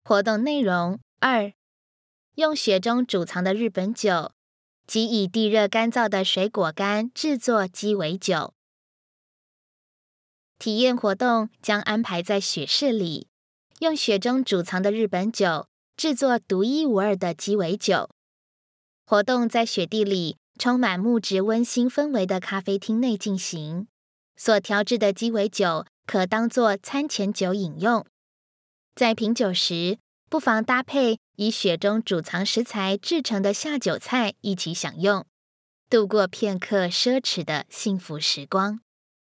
活动内容2，用雪中储藏的日本酒及以地热干燥的水果干制作鸡尾酒。体验活动将安排在雪室里，用雪中储藏的日本酒制作独一无二的鸡尾酒。活动在雪地里充满木质温馨氛围的咖啡厅内进行，所调制的鸡尾酒可当作餐前酒饮用。在品酒时，不妨搭配以雪中储藏食材制成的下酒菜一起享用，度过片刻奢侈的幸福时光。